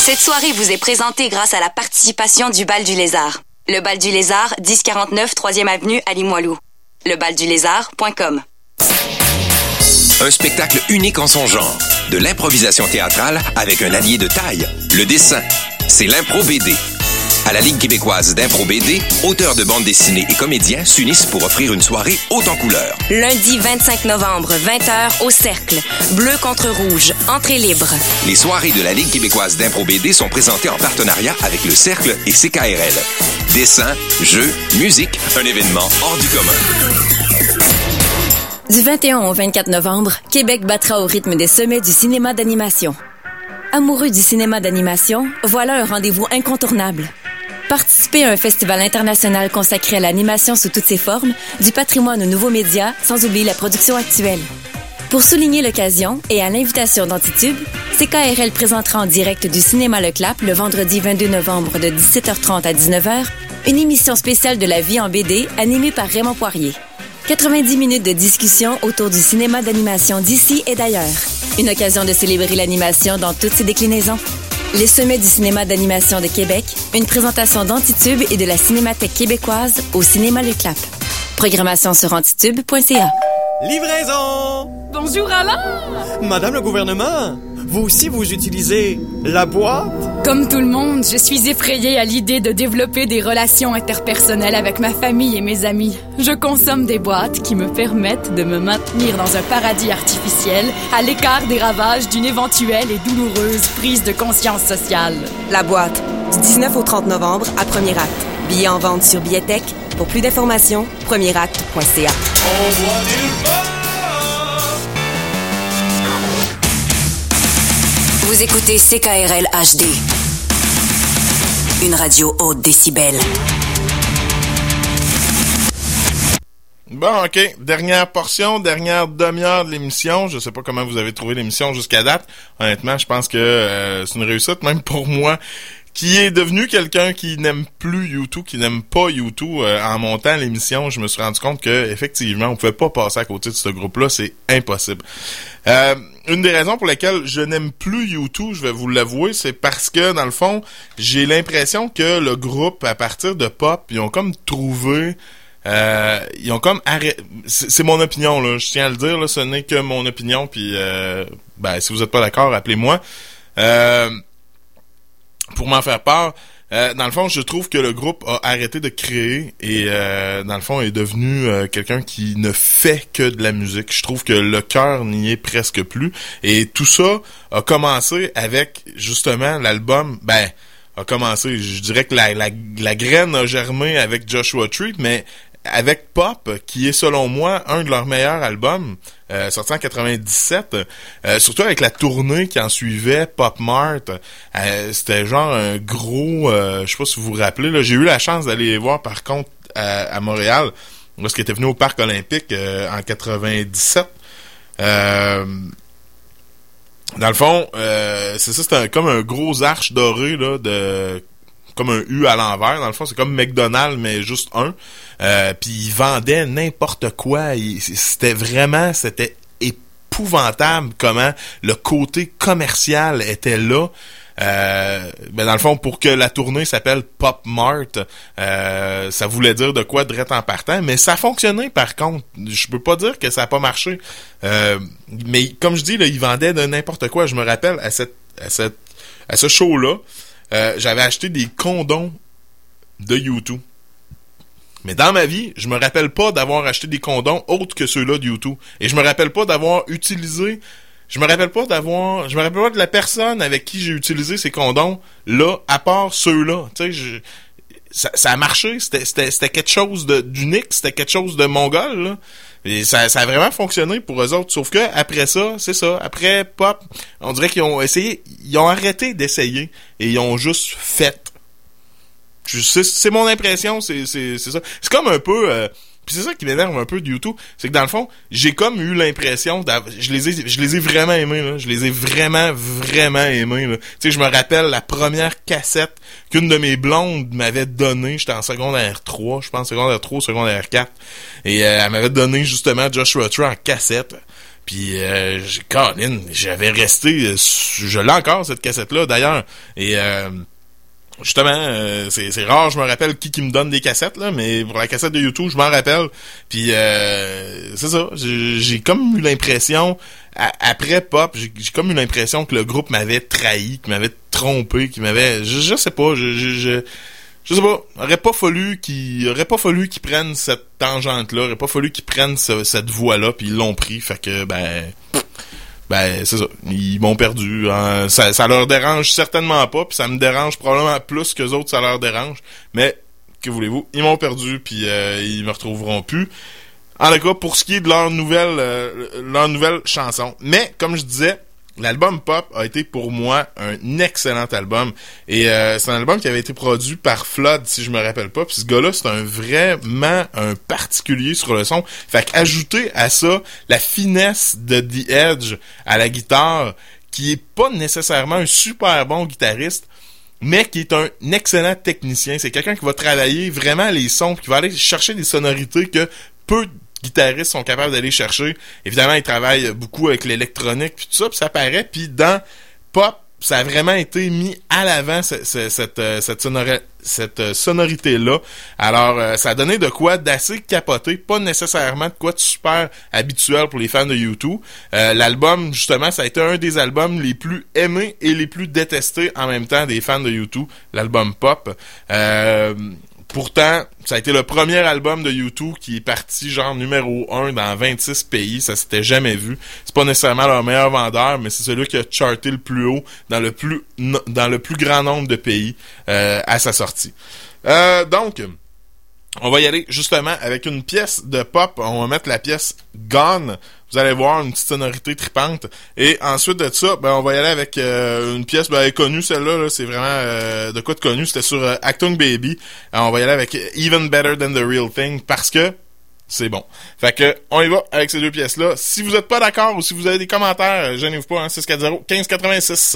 Cette soirée vous est présentée grâce à la participation du Bal du Lézard. Le Bal du Lézard, dix quarante-neuf troisième avenue à Limoilou. le bal du lézard point com. Un spectacle unique en son genre. De l'improvisation théâtrale avec un allié de taille, le dessin. C'est l'Impro B D. À la Ligue québécoise d'Impro B D, auteurs de bandes dessinées et comédiens s'unissent pour offrir une soirée haute en couleurs. Lundi vingt-cinq novembre, vingt heures, au Cercle. Bleu contre rouge. Entrée libre. Les soirées de la Ligue québécoise d'Impro B D sont présentées en partenariat avec le Cercle et C K R L. Dessin, jeux, musique, un événement hors du commun. Du vingt et un au vingt-quatre novembre, Québec battra au rythme des sommets du cinéma d'animation. Amoureux du cinéma d'animation, voilà un rendez-vous incontournable. Participez à un festival international consacré à l'animation sous toutes ses formes, du patrimoine aux nouveaux médias, sans oublier la production actuelle. Pour souligner l'occasion et à l'invitation d'Antitube, C K R L présentera en direct du Cinéma Le Clap le vendredi vingt-deux novembre de dix-sept heures trente à dix-neuf heures une émission spéciale de la vie en B D animée par Raymond Poirier. quatre-vingt-dix minutes de discussion autour du cinéma d'animation d'ici et d'ailleurs. Une occasion de célébrer l'animation dans toutes ses déclinaisons. Les sommets du cinéma d'animation de Québec, une présentation d'Antitube et de la Cinémathèque québécoise au Cinéma Le Clap. Programmation sur antitube point c a. Livraison! Bonjour Alain! Madame le gouvernement, vous aussi vous utilisez la boîte? Comme tout le monde, je suis effrayée à l'idée de développer des relations interpersonnelles avec ma famille et mes amis. Je consomme des boîtes qui me permettent de me maintenir dans un paradis artificiel, à l'écart des ravages d'une éventuelle et douloureuse prise de conscience sociale. La boîte, du dix-neuf au trente novembre à Premier Acte. Billets en vente sur Billetech. Pour plus d'informations, premier acte point c a. Vous écoutez C K R L H D, une radio haute décibel. Bon, OK. Dernière portion, dernière demi-heure de l'émission. Je sais pas comment vous avez trouvé l'émission jusqu'à date. Honnêtement, je pense que euh, c'est une réussite, même pour moi, qui est devenu quelqu'un qui n'aime plus YouTube, qui n'aime pas YouTube. Euh, en montant l'émission, je me suis rendu compte que effectivement, on pouvait pas passer à côté de ce groupe-là. C'est impossible. Euh, une des raisons pour lesquelles je n'aime plus YouTube, je vais vous l'avouer, c'est parce que, dans le fond, j'ai l'impression que le groupe, à partir de Pop, ils ont comme trouvé... Euh, ils ont comme arrêté... C'est, c'est mon opinion, là. Je tiens à le dire, là. Ce n'est que mon opinion, puis euh, ben, si vous êtes pas d'accord, appelez-moi. Euh, pour m'en faire part, euh, dans le fond, je trouve que le groupe a arrêté de créer et, euh, dans le fond, est devenu euh, quelqu'un qui ne fait que de la musique. Je trouve que le cœur n'y est presque plus. Et tout ça a commencé avec, justement, l'album... Ben, a commencé, je dirais que la, la, la graine a germé avec Joshua Tree, mais avec Pop, qui est selon moi un de leurs meilleurs albums, euh, sorti en quatre-vingt-dix-sept, euh, surtout avec la tournée qui en suivait, Pop Mart, euh, c'était genre un gros, euh, je sais pas si vous vous rappelez, là, j'ai eu la chance d'aller les voir par contre à, à Montréal, lorsqu'ils étaient venus au Parc Olympique euh, en quatre-vingt-dix-sept. Euh, dans le fond, euh, c'est ça, c'est un, comme un gros arche doré là, de comme un U à l'envers. Dans le fond, c'est comme McDonald's, mais juste un. Euh, puis ils vendaient n'importe quoi. Il, c'était vraiment, c'était épouvantable comment le côté commercial était là. Euh, ben dans le fond, pour que la tournée s'appelle Pop Mart, euh, ça voulait dire de quoi direct en partant, mais ça a fonctionné par contre. Je peux pas dire que ça a pas marché. Euh, mais comme je dis, là, ils vendaient de n'importe quoi. Je me rappelle à cette, à cette, à ce show-là, euh, j'avais acheté des condoms de YouTube. Mais dans ma vie, je me rappelle pas d'avoir acheté des condoms autres que ceux-là de YouTube. Et je me rappelle pas d'avoir utilisé... Je me rappelle pas d'avoir... Je me rappelle pas de la personne avec qui j'ai utilisé ces condoms-là, à part ceux-là. Tu sais, je... ça, ça a marché. C'était, c'était, c'était quelque chose de, d'unique. C'était quelque chose de mongol, là. Et ça, ça a vraiment fonctionné pour eux autres. Sauf que après ça, c'est ça. Après Pop, on dirait qu'ils ont essayé... Ils ont arrêté d'essayer. Et ils ont juste fait. Je, c'est, c'est mon impression. C'est, c'est, c'est ça. C'est comme un peu... Euh, Puis c'est ça qui m'énerve un peu de YouTube, c'est que dans le fond, j'ai comme eu l'impression d'avoir... je les ai je les ai vraiment aimés là, je les ai vraiment vraiment aimés là. Tu sais, je me rappelle la première cassette qu'une de mes blondes m'avait donnée, j'étais en secondaire trois, je pense secondaire trois, secondaire quatre, et euh, elle m'avait donné justement Joshua Tree en cassette. Puis, euh, j'ai, Colin, j'avais resté, je l'ai encore, cette cassette-là, d'ailleurs. Et, euh, justement, euh, c'est, c'est rare, je me rappelle qui qui me donne des cassettes, là, mais pour la cassette de YouTube, je m'en rappelle. Puis, euh, c'est ça, j'ai, j'ai comme eu l'impression, à, après Pop, j'ai, j'ai comme eu l'impression que le groupe m'avait trahi, qu'il m'avait trompé, qu'il m'avait... Je, je sais pas, je... je, je Je sais pas, aurait pas fallu qu'ils aurait pas fallu qu'ils prennent cette tangente-là, aurait pas fallu qu'ils prennent ce, cette voie-là, puis ils l'ont pris, fait que ben ben c'est ça, ils m'ont perdu. Hein. Ça, ça leur dérange certainement pas, puis ça me dérange probablement plus qu'eux autres, ça leur dérange. Mais que voulez-vous, ils m'ont perdu, puis euh, ils me retrouveront plus. En tout cas, pour ce qui est de leur nouvelle euh, leur nouvelle chanson. Mais comme je disais, l'album Pop a été pour moi un excellent album. Et euh, c'est un album qui avait été produit par Flood, si je me rappelle pas. Puis ce gars-là, c'est un vraiment un particulier sur le son. Fait qu'ajouter à ça la finesse de The Edge à la guitare, qui est pas nécessairement un super bon guitariste, mais qui est un excellent technicien. C'est quelqu'un qui va travailler vraiment les sons, qui va aller chercher des sonorités que peu de guitaristes sont capables d'aller chercher. Évidemment, ils travaillent beaucoup avec l'électronique puis tout ça, puis ça paraît. Puis dans Pop, ça a vraiment été mis à l'avant cette cette cette, sonori- cette sonorité-là. Alors, euh, ça a donné de quoi d'assez capoté, pas nécessairement de quoi de super habituel pour les fans de U deux. Euh, l'album, justement, ça a été un des albums les plus aimés et les plus détestés en même temps des fans de U deux, l'album Pop. Euh... Pourtant, ça a été le premier album de U deux qui est parti genre numéro un dans vingt-six pays. Ça s'était jamais vu. C'est pas nécessairement leur meilleur vendeur, mais c'est celui qui a charté le plus haut dans le plus dans le plus grand nombre de pays euh, à sa sortie. Euh, donc, on va y aller justement avec une pièce de pop. On va mettre la pièce Gone. Vous allez voir une petite sonorité tripante. Et ensuite de ça, ben on va y aller avec euh, une pièce ben, connue, celle-là. Là, c'est vraiment euh, de quoi de connu. C'était sur euh, Actung Baby. Alors, on va y aller avec Even Better Than The Real Thing parce que c'est bon. Fait que on y va avec ces deux pièces-là. Si vous êtes pas d'accord ou si vous avez des commentaires, gênez-vous pas, hein, six quatre zéro, quinze quatre-vingt-six.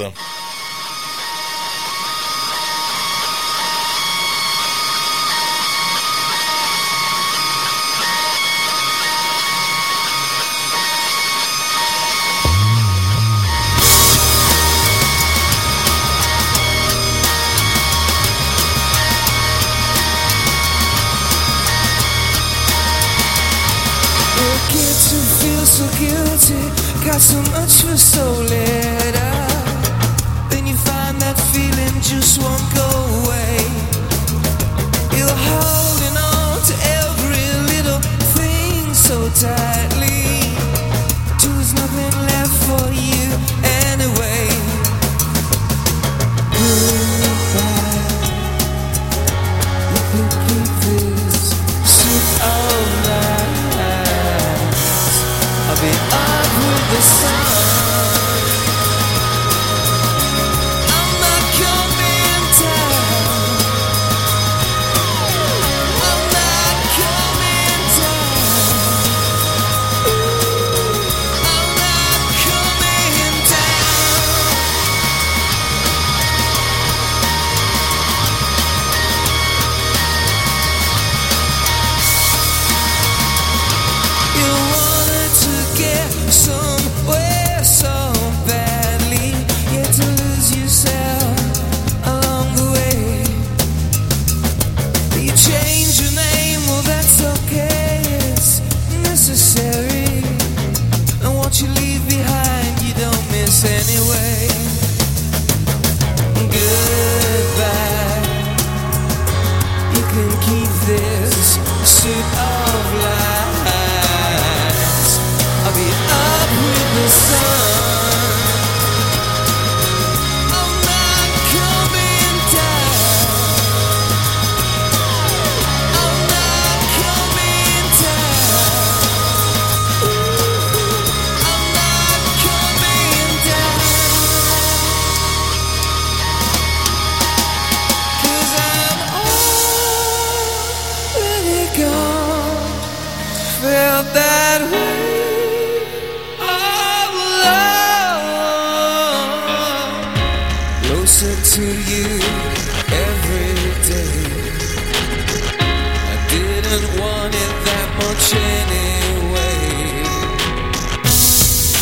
So guilty, got so much for so little. Then you find that feeling just won't go away. You're holding on to every little thing so tightly, till there's nothing left for you anyway. Goodbye, you can keep this suit of life. I'll be up with the sun. I'm not coming down. I'm not coming down. I'm not coming down. You wanted to get somewhere so badly, yet to lose yourself along the way. You change your name, well that's okay, it's necessary. And what you leave behind you don't miss anyway. Goodbye, you can keep this suit of lies. I'll be up with the sun. I'm not coming down. I'm not coming down. I'm not coming down. 'Cause I'm already gone. Felt that way. Closer to you every day. I didn't want it that much anyway.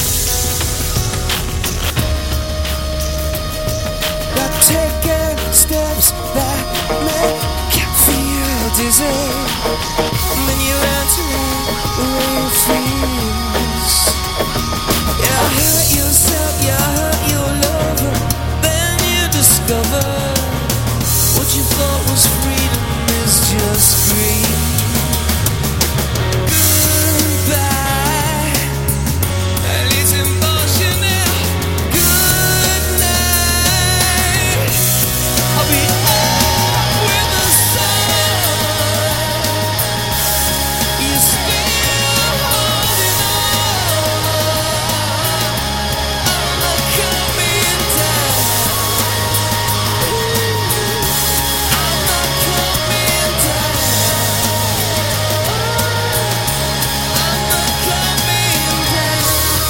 things that make you feel dizzy. And then you learn to let the way it feels. You hurt yourself, you hurt your lover. Then you discover what you thought was freedom is just greed. Goodbye, and it's emotional. Good night, I'll be up with the sun. You're still holding on. I'm not coming down. I'm not coming down. I'm not coming down.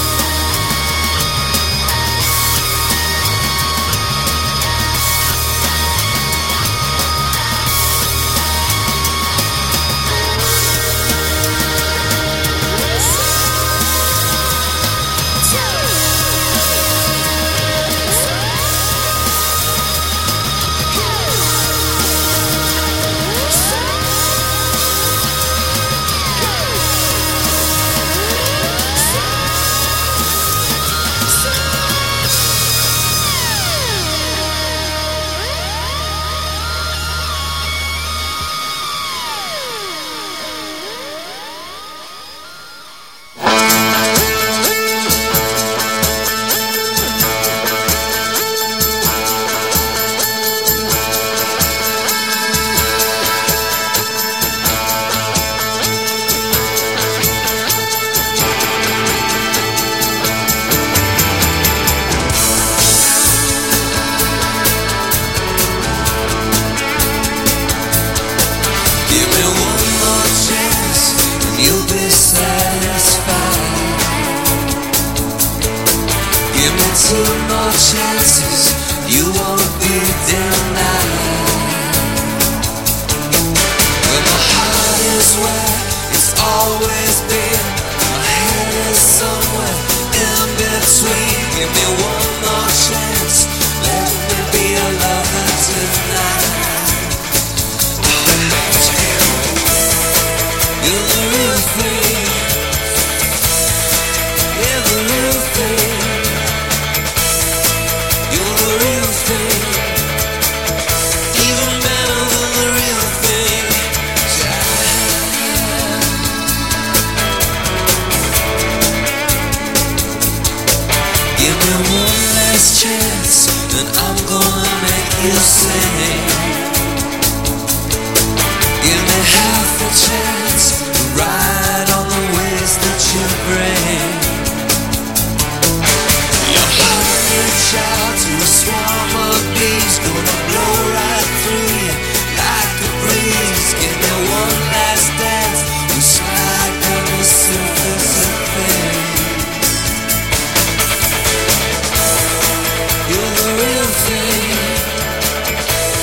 Give me one more chance and you'll be satisfied. Give me two more chances, you won't be denied. When my heart is where it's always been, my head is somewhere in between. Give me one more chance, let me be a lover tonight. You're the real thing. You're the real thing. You're the real thing. Even better than the real thing. Give me one last chance, and I'm gonna make you sing. Give me half a chance to ride on the waves that you bring. Your heart reach out to a swarm of bees, gonna blow right through you like a breeze. Give me one last dance, we slide down the surface of things. You're the real thing.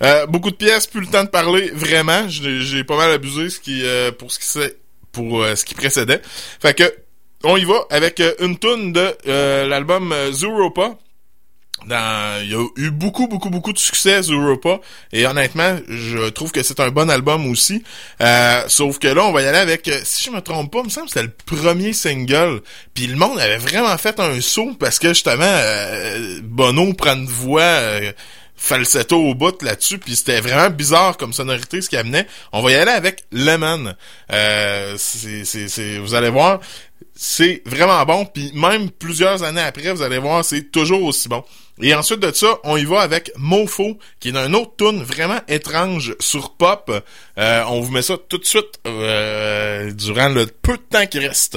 Euh, beaucoup de pièces, plus le temps de parler, vraiment. J'ai, j'ai pas mal abusé ce qui, euh, pour ce qui c'est, pour euh, ce qui précédait. Fait que, on y va avec euh, une toune de euh, l'album euh, Zooropa. Dans, il y a eu beaucoup, beaucoup, beaucoup de succès Zooropa, et honnêtement, je trouve que c'est un bon album aussi. Euh, sauf que là, on va y aller avec, si je me trompe pas, il me semble que c'était le premier single. Puis le monde avait vraiment fait un saut parce que justement, euh, Bono prend une voix euh, falsetto au bout là-dessus, puis c'était vraiment bizarre comme sonorité ce qu'il amenait. On va y aller avec Lemon. Euh, c'est, c'est, c'est, vous allez voir, c'est vraiment bon, puis même plusieurs années après, vous allez voir, c'est toujours aussi bon. Et ensuite de ça, on y va avec Mofo, qui est un autre tune vraiment étrange sur pop. Euh, on vous met ça tout de suite euh, durant le peu de temps qui reste.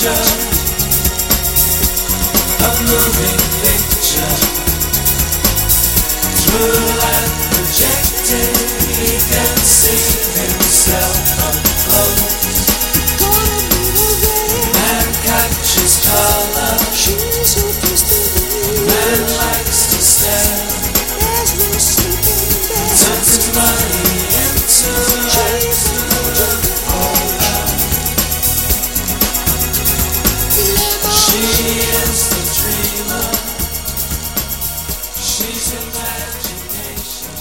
picture, a moving picture. Through light projected, he can see himself up close. Man captures color, man likes to stare. Turns his money into life. She is the dreamer. She's imagination.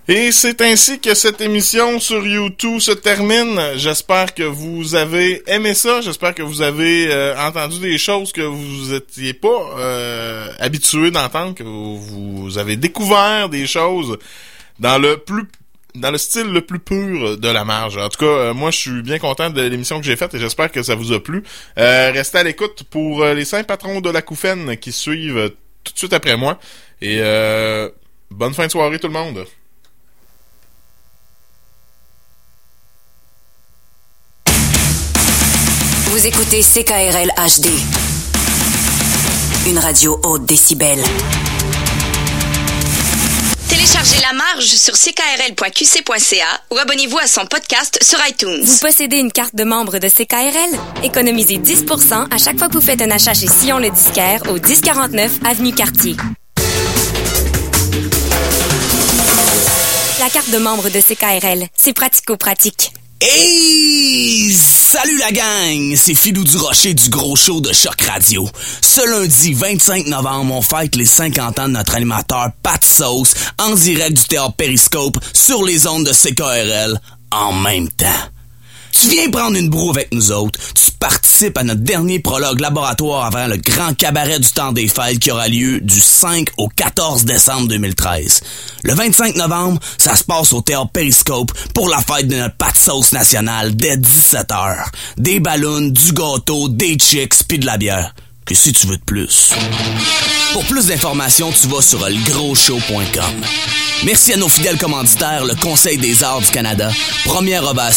Et c'est ainsi que cette émission sur YouTube se termine. J'espère que vous avez aimé ça. J'espère que vous avez euh, entendu des choses que vous étiez pas euh, habitués d'entendre, que vous, vous avez découvert des choses dans le plus dans le style le plus pur de la marge. En tout cas, euh, moi, je suis bien content de l'émission que j'ai faite et j'espère que ça vous a plu. Euh, restez à l'écoute pour euh, les cinq patrons de la Couffaine qui suivent euh, tout de suite après moi. Et euh, bonne fin de soirée tout le monde. Vous écoutez C K R L H D, une radio haute décibel. Téléchargez La Marge sur c k r l point q c point c a ou abonnez-vous à son podcast sur iTunes. Vous possédez une carte de membre de C K R L? Économisez dix pour cent à chaque fois que vous faites un achat chez Sillon le disquaire au dix quarante-neuf avenue Cartier. La carte de membre de C K R L, c'est pratico-pratique. Hey! Salut la gang! C'est Philou Durocher du Gros Show de Choc Radio. Ce lundi vingt-cinq novembre, on fête les cinquante ans de notre animateur Pat Sauce en direct du Théâtre Périscope sur les ondes de C K R L en même temps. Tu viens prendre une broue avec nous autres, tu participes à notre dernier prologue laboratoire avant le grand cabaret du temps des fêtes qui aura lieu du cinq au quatorze décembre deux mille treize. Le vingt-cinq novembre, ça se passe au Théâtre Périscope pour la fête de notre Pat Sauce nationale dès dix-sept heures. Des ballons, du gâteau, des chicks pis de la bière. Que si tu veux de plus. Pour plus d'informations, tu vas sur le gros show point com. Merci à nos fidèles commanditaires, le Conseil des arts du Canada, Première Ovation,